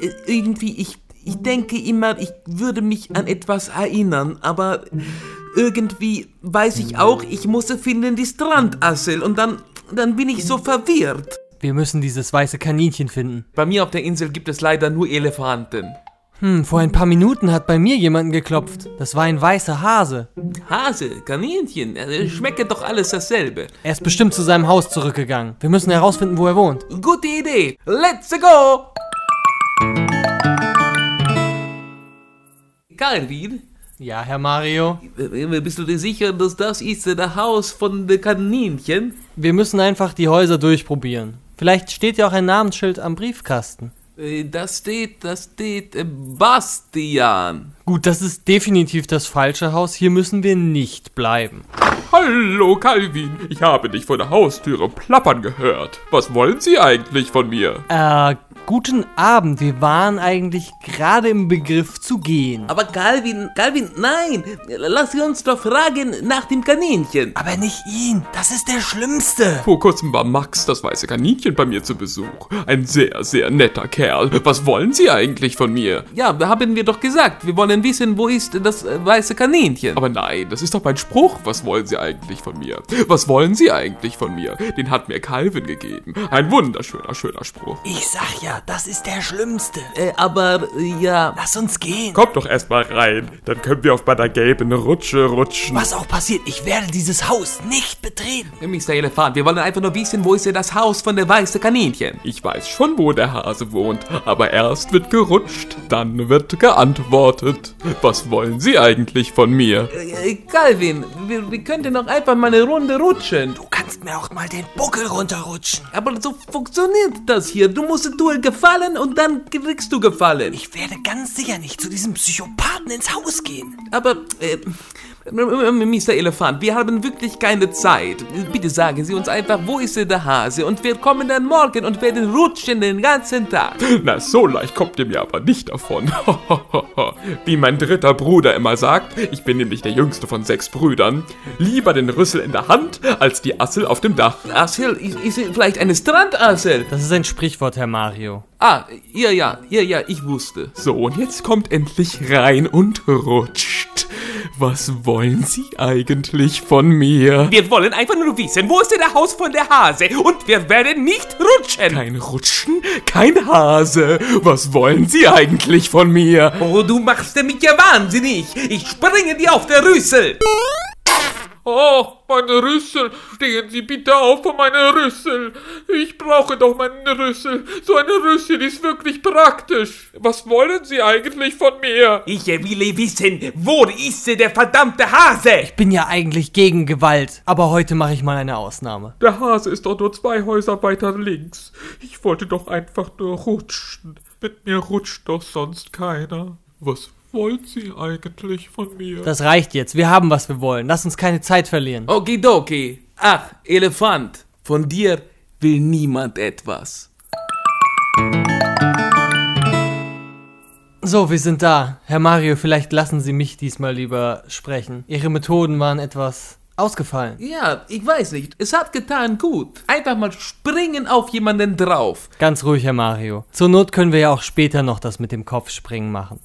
J: denke immer, ich würde mich an etwas erinnern, aber irgendwie weiß ich auch, ich muss finden die Strandassel und dann bin ich so verwirrt.
A: Wir müssen dieses weiße Kaninchen finden.
J: Bei mir auf der Insel gibt es leider nur Elefanten.
A: Vor ein paar Minuten hat bei mir jemanden geklopft. Das war ein weißer Hase.
J: Hase? Kaninchen? Schmeckt doch alles dasselbe.
A: Er ist bestimmt zu seinem Haus zurückgegangen. Wir müssen herausfinden, wo er wohnt.
J: Gute Idee. Let's go! Calvin?
A: Ja, Herr Mario?
J: Bist du dir sicher, dass das ist das Haus von den Kaninchen?
A: Wir müssen einfach die Häuser durchprobieren. Vielleicht steht ja auch ein Namensschild am Briefkasten.
J: Das steht Bastian.
A: Gut, das ist definitiv das falsche Haus. Hier müssen wir nicht bleiben.
E: Hallo, Calvin. Ich habe dich vor der Haustüre plappern gehört. Was wollen Sie eigentlich von mir?
A: Guten Abend. Wir waren eigentlich gerade im Begriff zu gehen.
J: Aber Calvin, nein. Lass uns doch fragen nach dem Kaninchen.
A: Aber nicht ihn. Das ist der Schlimmste.
E: Vor kurzem war Max, das weiße Kaninchen, bei mir zu Besuch. Ein sehr, sehr netter Kerl. Was wollen Sie eigentlich von mir?
J: Ja, haben wir doch gesagt. Wir wollen wissen, wo ist das weiße Kaninchen.
E: Aber nein, das ist doch mein Spruch. Was wollen Sie eigentlich von mir? Was wollen Sie eigentlich von mir? Den hat mir Calvin gegeben. Ein wunderschöner, schöner Spruch.
A: Ich sag ja, das ist der Schlimmste.
J: Aber, ja...
A: Lass uns gehen.
E: Kommt doch erstmal rein. Dann können wir auf meiner gelben Rutsche rutschen.
A: Was auch passiert, ich werde dieses Haus nicht betreten.
J: Mr. Elefant, wir wollen einfach nur wissen, wo ist denn das Haus von der weißen Kaninchen?
E: Ich weiß schon, wo der Hase wohnt. Aber erst wird gerutscht, dann wird geantwortet. Was wollen Sie eigentlich von mir?
J: Calvin, wir könnten doch einfach mal eine Runde rutschen.
A: Du kannst mir auch mal den Buckel runterrutschen.
J: Aber so funktioniert das hier. Du musst gefallen und dann kriegst du Gefallen.
A: Ich werde ganz sicher nicht zu diesem Psychopathen ins Haus gehen.
J: Aber, Mr. Elefant, wir haben wirklich keine Zeit. Bitte sagen Sie uns einfach, wo ist denn der Hase? Und wir kommen dann morgen und werden rutschen den ganzen Tag.
E: Na, so leicht kommt ihr mir aber nicht davon. Wie mein dritter Bruder immer sagt, ich bin nämlich der jüngste von 6 Brüdern, lieber den Rüssel in der Hand, als die Assel auf dem Dach.
J: Assel, ist vielleicht eine Strandassel?
A: Das ist ein Sprichwort, Herr Mario.
J: Ah, ja, ich wusste.
E: So, und jetzt kommt endlich rein und rutscht. Was wollen Sie eigentlich von mir?
J: Wir wollen einfach nur wissen, wo ist denn der Haus von der Hase? Und wir werden nicht rutschen.
E: Kein Rutschen, kein Hase. Was wollen Sie eigentlich von mir?
J: Oh, du machst mich ja wahnsinnig. Ich springe dir auf der Rüssel.
E: Oh, meine Rüssel. Stehen Sie bitte auf von meiner Rüssel. Ich brauche doch meinen Rüssel. So eine Rüssel ist wirklich praktisch. Was wollen Sie eigentlich von mir?
J: Ich will wissen, wo ist der verdammte Hase?
A: Ich bin ja eigentlich gegen Gewalt, aber heute mache ich mal eine Ausnahme.
E: Der Hase ist doch nur 2 Häuser weiter links. Ich wollte doch einfach nur rutschen. Mit mir rutscht doch sonst keiner. Was wollen Sie eigentlich von mir?
A: Das reicht jetzt. Wir haben, was wir wollen. Lass uns keine Zeit verlieren.
J: Okidoki. Ach, Elefant, von dir will niemand etwas.
A: So, wir sind da. Herr Mario, vielleicht lassen Sie mich diesmal lieber sprechen. Ihre Methoden waren etwas ausgefallen.
J: Ja, ich weiß nicht. Es hat getan gut. Einfach mal springen auf jemanden drauf.
A: Ganz ruhig, Herr Mario. Zur Not können wir ja auch später noch das mit dem Kopfspringen machen.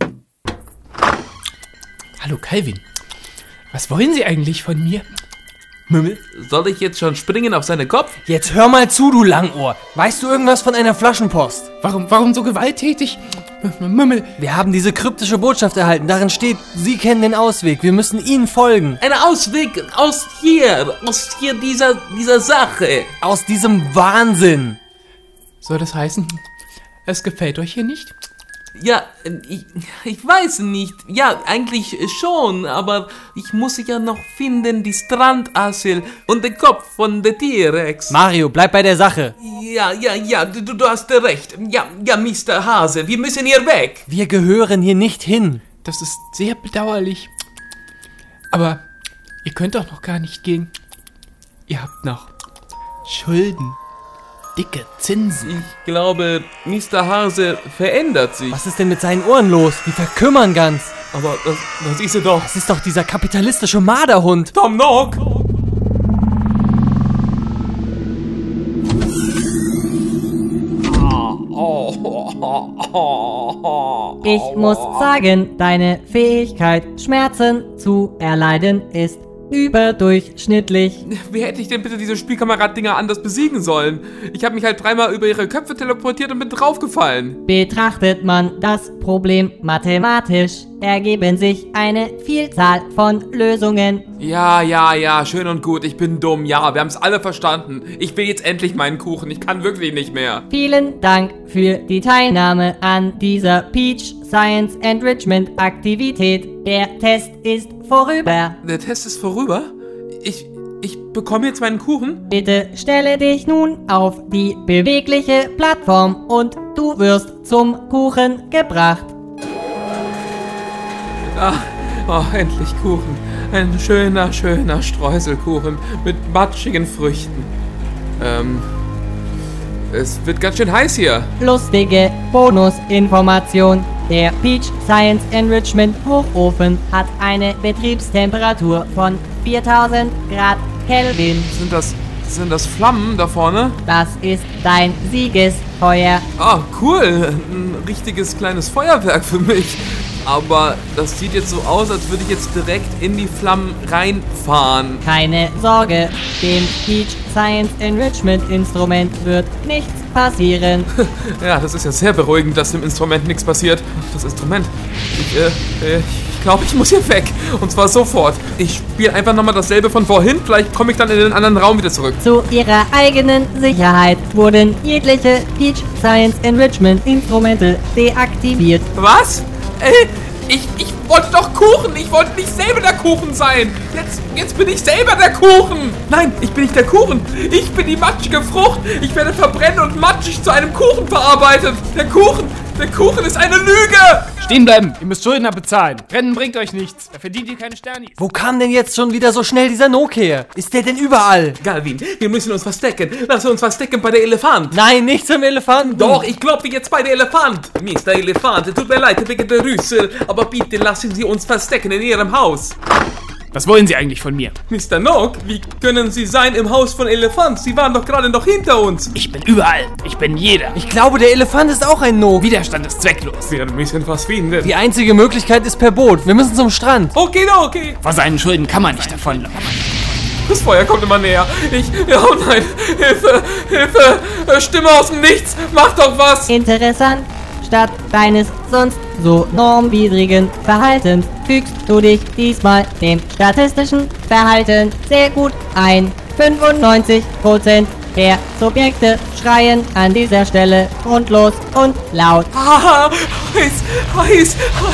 B: Hallo Calvin, was wollen Sie eigentlich von mir?
J: Mümmel, soll ich jetzt schon springen auf seinen Kopf?
A: Jetzt hör mal zu, du Langohr. Weißt du irgendwas von einer Flaschenpost?
B: Warum so gewalttätig? Mümmel.
A: Wir haben diese kryptische Botschaft erhalten. Darin steht, Sie kennen den Ausweg. Wir müssen Ihnen folgen.
J: Ein Ausweg aus hier dieser Sache.
A: Aus diesem Wahnsinn.
B: Soll das heißen, es gefällt euch hier nicht?
J: Ja, ich weiß nicht. Ja, eigentlich schon, aber ich muss ja noch finden, die Strandassel und den Kopf von der T-Rex.
A: Mario, bleib bei der Sache.
J: Ja, du hast recht. Ja, Mr. Hase, wir müssen hier weg.
A: Wir gehören hier nicht hin.
B: Das ist sehr bedauerlich. Aber ihr könnt doch noch gar nicht gehen. Ihr habt noch Schulden. Dicke Zinsen.
J: Ich glaube, Mr. Hase verändert sich.
A: Was ist denn mit seinen Ohren los? Die verkümmern ganz.
J: Aber das ist er doch.
A: Das ist doch dieser kapitalistische Marderhund.
J: Tom Nook!
I: Ich muss sagen, deine Fähigkeit, Schmerzen zu erleiden, ist überdurchschnittlich.
J: Wie hätte ich denn bitte diese Spielkamerad-Dinger anders besiegen sollen? Ich habe mich halt 3-mal über ihre Köpfe teleportiert und bin draufgefallen.
I: Betrachtet man das Problem mathematisch, ergeben sich eine Vielzahl von Lösungen.
J: Ja, schön und gut, ich bin dumm, ja, wir haben es alle verstanden. Ich will jetzt endlich meinen Kuchen, ich kann wirklich nicht mehr.
I: Vielen Dank für die Teilnahme an dieser Peach Science Enrichment Aktivität. Der Test ist vorüber.
J: Der Test ist vorüber? Ich bekomme jetzt meinen Kuchen?
I: Bitte stelle dich nun auf die bewegliche Plattform und du wirst zum Kuchen gebracht.
J: Endlich Kuchen. Ein schöner Streuselkuchen mit matschigen Früchten. Es wird ganz schön heiß hier.
I: Lustige Bonusinformation. Der Peach Science Enrichment Hochofen hat eine Betriebstemperatur von 4000 Grad Kelvin.
J: Sind das Flammen da vorne?
I: Das ist dein Siegesfeuer.
J: Ah, cool. Ein richtiges kleines Feuerwerk für mich. Aber das sieht jetzt so aus, als würde ich jetzt direkt in die Flammen reinfahren.
I: Keine Sorge, dem Peach Science Enrichment Instrument wird nichts passieren.
J: Ja, das ist ja sehr beruhigend, dass dem Instrument nichts passiert. Das Instrument. Ich glaube, ich muss hier weg. Und zwar sofort. Ich spiele einfach nochmal dasselbe von vorhin. Vielleicht komme ich dann in den anderen Raum wieder zurück.
I: Zu ihrer eigenen Sicherheit wurden jegliche Peach Science Enrichment Instrumente deaktiviert.
J: Was? Ich wollte doch Kuchen. Ich wollte nicht selber der Kuchen sein. Jetzt bin ich selber der Kuchen. Nein, ich bin nicht der Kuchen. Ich bin die matschige Frucht. Ich werde verbrennen und matschig zu einem Kuchen verarbeitet. Der Kuchen Der Kuchen ist eine Lüge!
D: Stehen bleiben, ihr müsst Schulden abbezahlen. Rennen bringt euch nichts, da verdient ihr keine Sternis.
A: Wo kam denn jetzt schon wieder so schnell dieser Nook her? Ist der denn überall?
J: Galvin, wir müssen uns verstecken. Lass uns verstecken bei der Elefant.
A: Nein, nicht zum Elefanten.
J: Doch, ich glaube jetzt bei der Elefant. Mr. Elefant, tut mir leid wegen der Rüssel, aber bitte lassen Sie uns verstecken in Ihrem Haus.
D: Was wollen Sie eigentlich von mir?
J: Mr. Nook, wie können Sie sein im Haus von Elefant? Sie waren doch gerade noch hinter uns.
D: Ich bin überall. Ich bin jeder.
A: Ich glaube, der Elefant ist auch ein Nook.
D: Widerstand ist zwecklos.
J: Wir müssen was finden.
A: Die einzige Möglichkeit ist per Boot. Wir müssen zum Strand.
J: Okay.
D: Vor seinen Schulden kann man nicht davonlaufen.
J: Das Feuer kommt immer näher. Oh nein, Hilfe, Stimme aus dem Nichts, mach doch was.
I: Interessant. Statt deines sonst so normwidrigen Verhaltens fügst du dich diesmal dem statistischen Verhalten sehr gut ein. 95% der Subjekte schreien an dieser Stelle grundlos und laut.
J: Ah, heiß,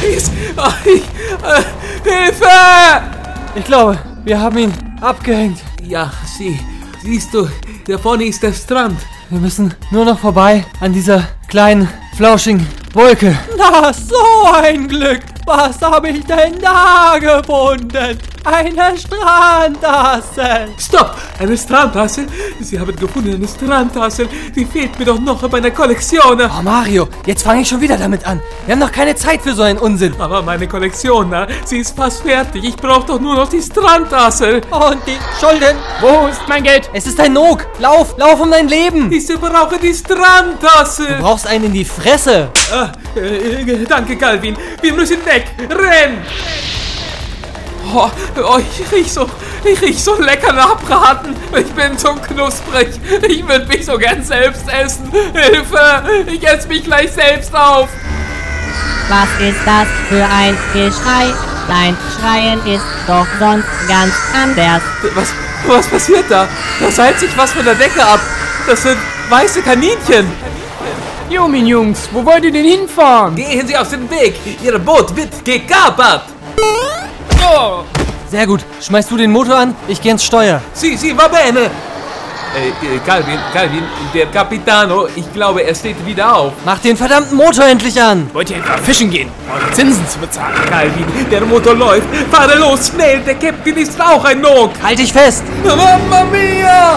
J: Hilfe!
A: Ich glaube, wir haben ihn abgehängt.
J: Ja, siehst du, da vorne ist der Strand.
A: Wir müssen nur noch vorbei an dieser kleinen, flauschigen Wolke. Na, so ein Glück. Was habe ich denn da gefunden? Eine Strandtasse.
J: Stopp! Eine Strandtasse? Sie haben gefunden, eine Strandtasse. Die fehlt mir doch noch in meiner Kollektion.
A: Oh, Mario, jetzt fange ich schon wieder damit an. Wir haben noch keine Zeit für so einen Unsinn.
J: Aber meine Kollektion, sie ist fast fertig. Ich brauche doch nur noch die Strandtasse.
A: Und die Schulden.
D: Wo ist mein Geld?
A: Es ist ein Nook. Lauf um dein Leben.
J: Ich brauche die Strandtasse.
A: Du brauchst einen in die Fresse.
J: Danke, Galvin. Wir müssen weg. Renn! Oh, ich riech so lecker nach Braten. Ich bin so knusprig. Ich würde mich so gern selbst essen. Hilfe! Ich esse mich gleich selbst auf.
I: Was ist das für ein Geschrei? Dein Schreien ist doch sonst ganz anders.
J: Was passiert da? Da seilt sich was von der Decke ab. Das sind weiße Kaninchen.
D: Jumin Jungs, wo wollt ihr denn hinfahren?
J: Gehen Sie aus dem Weg. Ihr Boot wird gekapert.
D: Oh.
A: Sehr gut. Schmeißt du den Motor an? Ich geh ins Steuer.
J: Si, va bene. Galvin, der Capitano, ich glaube, er steht wieder auf.
A: Mach den verdammten Motor endlich an.
D: Wollt ihr etwa fischen gehen, um eure Zinsen zu bezahlen?
J: Galvin, der Motor läuft. Fahre los, schnell, der Captain ist auch ein Nook.
A: Halt dich fest.
J: Mamma mia!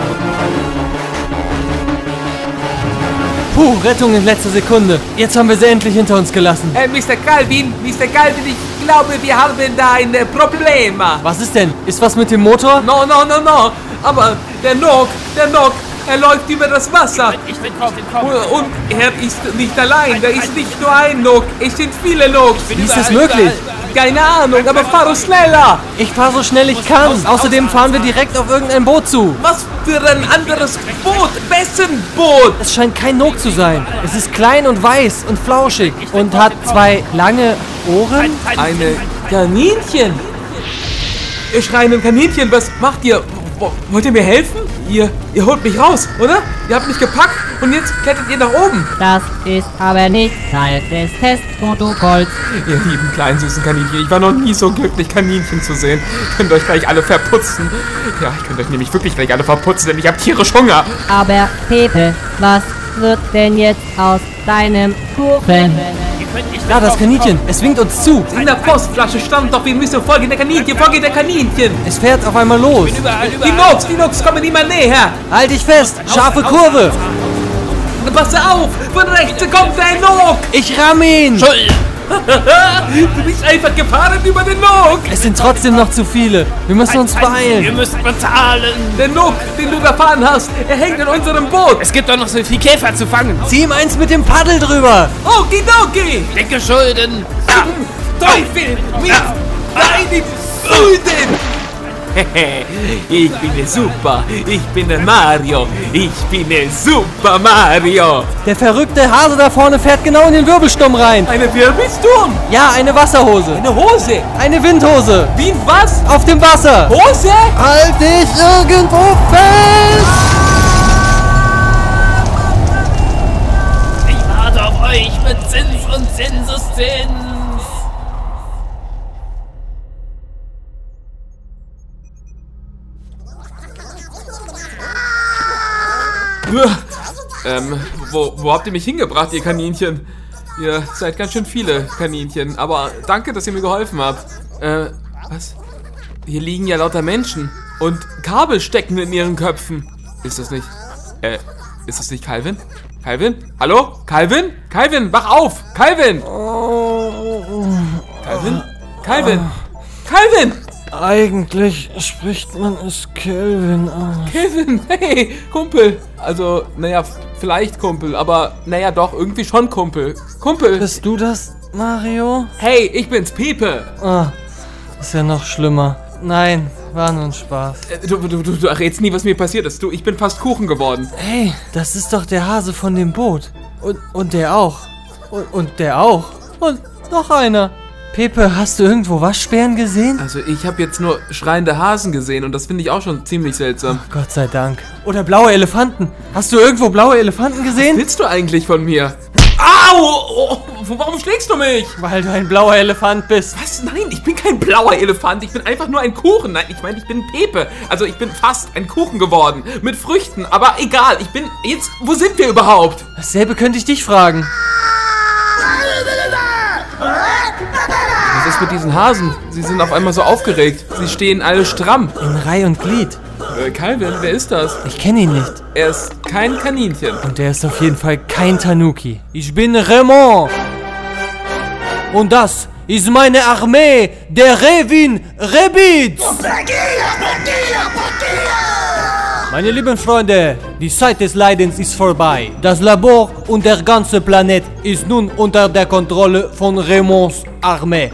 A: Puh, Rettung in letzter Sekunde. Jetzt haben wir sie endlich hinter uns gelassen.
J: Mr. Galvin, ich glaube, wir haben da ein Problem.
A: Was ist denn? Ist was mit dem Motor?
J: No. Aber der Nook, er läuft über das Wasser.
D: Ich bin kommen.
J: Und er ist nicht allein. Da ist nicht nur ein Nook, es sind viele Nooks.
A: Wie ist das möglich?
J: Keine Ahnung, aber fahr schneller.
A: Ich fahre so schnell ich kann. Außerdem fahren wir direkt auf irgendein Boot zu.
J: Was für ein anderes Boot? Wessen Boot?
A: Es scheint kein Nook zu sein. Es ist klein und weiß und flauschig und hat zwei lange Ohren.
J: Eine Kaninchen. Ihr schreienden Kaninchen, was macht ihr? Wollt ihr mir helfen? Ihr holt mich raus, oder? Ihr habt mich gepackt und jetzt klettert ihr nach oben.
I: Das ist aber nicht Teil des Testprotokolls.
J: Ihr lieben kleinen süßen Kaninchen, ich war noch nie so glücklich, Kaninchen zu sehen. Ihr könnt euch gleich alle verputzen. Ja, ich könnte euch nämlich wirklich gleich alle verputzen, denn ich habe tierisch Hunger.
I: Aber Pepe, was wird denn jetzt aus deinem Kuchen?
A: Da, das Kaninchen. Es winkt uns zu.
J: In der Postflasche stand doch, wir müssen folgen der Kaninchen.
A: Es fährt auf einmal los.
J: Die Nooks kommen immer näher.
A: Halt dich fest. Scharfe Kurve.
J: Pass auf, von rechts kommt ein Nook.
A: Ich ramm ihn.
J: Du bist einfach gefahren über den Nook.
A: Es sind trotzdem noch zu viele. Wir müssen uns beeilen.
D: Wir müssen bezahlen.
J: Der Nook, den du überfahren hast, er hängt in unserem Boot.
D: Es gibt doch noch so viel Käfer zu fangen.
A: Zieh ihm eins mit dem Paddel drüber.
J: Okidoki.
D: Dicke Schulden.
J: Teufel, mit deinen Schulden. Ich bin super. Ich bin Mario. Ich bin Super Mario.
A: Der verrückte Hase da vorne fährt genau in den Wirbelsturm rein.
J: Eine Wirbelsturm?
A: Ja, eine Wasserhose.
J: Eine Hose?
A: Eine Windhose.
J: Wie was?
A: Auf dem Wasser.
J: Hose?
A: Halt dich irgendwo fest.
B: Ich warte auf euch mit Zins und Zinseszins.
H: Wo habt ihr mich hingebracht, ihr Kaninchen? Ihr seid ganz schön viele Kaninchen, aber danke, dass ihr mir geholfen habt. Was? Hier liegen ja lauter Menschen und Kabel stecken in ihren Köpfen. Ist das nicht Calvin? Calvin? Hallo? Calvin? Calvin, wach auf! Calvin! Calvin? Calvin! Calvin!
F: Eigentlich spricht man es Kelvin aus.
H: Kelvin, hey, Kumpel. Also, naja, vielleicht Kumpel, aber naja, doch, irgendwie schon Kumpel. Kumpel.
F: Bist du das, Mario?
H: Hey, ich bin's, Pepe.
F: Ah, ist ja noch schlimmer. Nein, war nur ein Spaß.
H: Du errätst nie, was mir passiert ist. Ich bin fast Kuchen geworden.
F: Hey, das ist doch der Hase von dem Boot. Und der auch. Und der auch. Und noch einer. Pepe, hast du irgendwo Waschbären gesehen?
H: Also ich habe jetzt nur schreiende Hasen gesehen und das finde ich auch schon ziemlich seltsam.
F: Ach, Gott sei Dank. Oder blaue Elefanten. Hast du irgendwo blaue Elefanten gesehen?
H: Was willst du eigentlich von mir? Au! Oh, warum schlägst du mich?
F: Weil du ein blauer Elefant bist.
H: Was? Nein, ich bin kein blauer Elefant. Ich bin einfach nur ein Kuchen. Nein, ich meine, ich bin Pepe. Also ich bin fast ein Kuchen geworden. Mit Früchten. Aber egal, ich bin jetzt... Wo sind wir überhaupt?
F: Dasselbe könnte ich dich fragen.
H: Was ist mit diesen Hasen? Sie sind auf einmal so aufgeregt. Sie stehen alle stramm.
F: In Reih und Glied.
H: Calvin, wer ist das?
F: Ich kenne ihn nicht.
H: Er ist kein Kaninchen.
F: Und er ist auf jeden Fall kein Tanuki. Ich bin Raymond. Und das ist meine Armee der Revin Rabbits. Meine lieben Freunde, die Zeit des Leidens ist vorbei. Das Labor und der ganze Planet ist nun unter der Kontrolle von Raymonds Armee.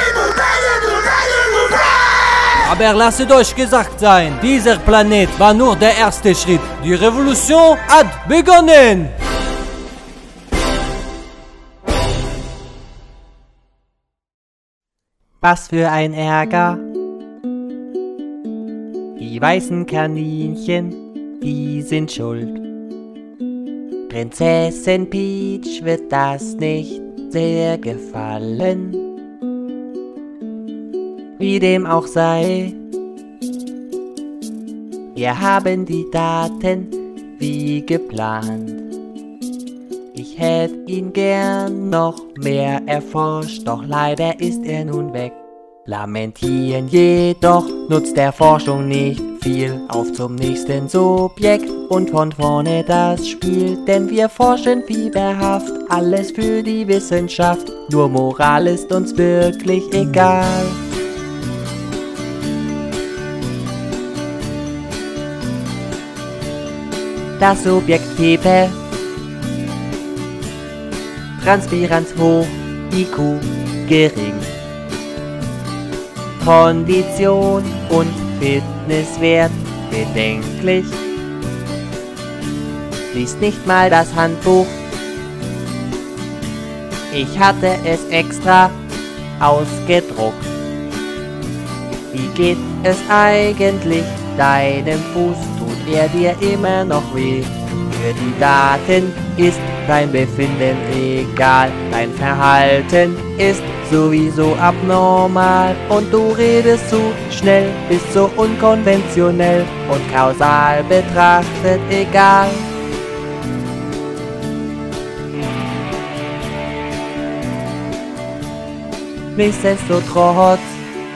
F: Aber lasst euch gesagt sein, dieser Planet war nur der erste Schritt. Die Revolution hat begonnen!
I: Was für ein Ärger. Die weißen Kaninchen, die sind schuld. Prinzessin Peach wird das nicht sehr gefallen. Wie dem auch sei, wir haben die Daten wie geplant. Ich hätte ihn gern noch mehr erforscht, doch leider ist er nun weg. Lamentieren jedoch nutzt der Forschung nicht viel. Auf zum nächsten Subjekt und von vorne das Spiel. Denn wir forschen fieberhaft, alles für die Wissenschaft. Nur Moral ist uns wirklich egal. Das Subjekt Pepe, Transpiranz hoch, IQ gering. Kondition und Fitnesswert bedenklich. Liest nicht mal das Handbuch. Ich hatte es extra ausgedruckt. Wie geht es eigentlich deinem Fuß? Tut er dir immer noch weh? Für die Daten ist dein Befinden egal. Dein Verhalten ist sowieso abnormal. Und du redest zu schnell, bist so unkonventionell und kausal betrachtet egal. Nichtsdestotrotz,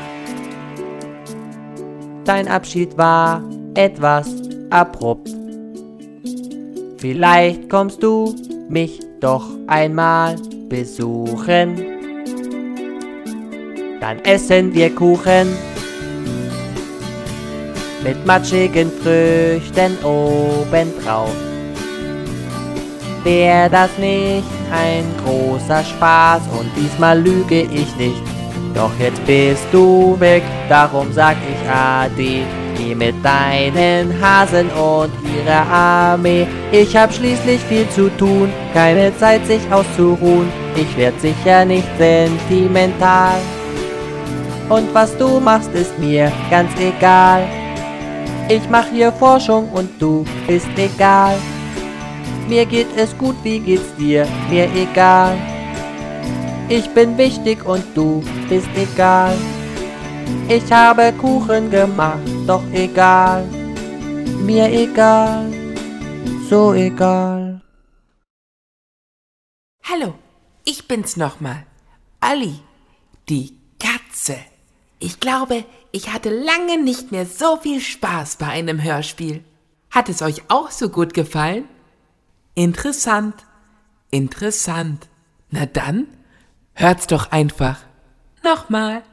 I: dein Abschied war etwas abrupt. Vielleicht kommst du mich doch einmal besuchen. Dann essen wir Kuchen mit matschigen Früchten obendrauf. Wär das nicht ein großer Spaß und diesmal lüge ich nicht. Doch jetzt bist du weg, darum sag ich Ade. Geh mit deinen Hasen und ihrer Armee. Ich hab schließlich viel zu tun, keine Zeit sich auszuruhen. Ich werd sicher nicht sentimental. Und was du machst ist mir ganz egal. Ich mach hier Forschung und du bist egal. Mir geht es gut, wie geht's dir? Mir egal. Ich bin wichtig und du bist egal. Ich habe Kuchen gemacht, doch egal. Mir egal, so egal.
J: Hallo, Ich bin's nochmal. Olli, die Katze. Ich glaube, ich hatte lange nicht mehr so viel Spaß bei einem Hörspiel. Hat es euch auch so gut gefallen? Interessant. Interessant. Na dann, hört's doch einfach nochmal.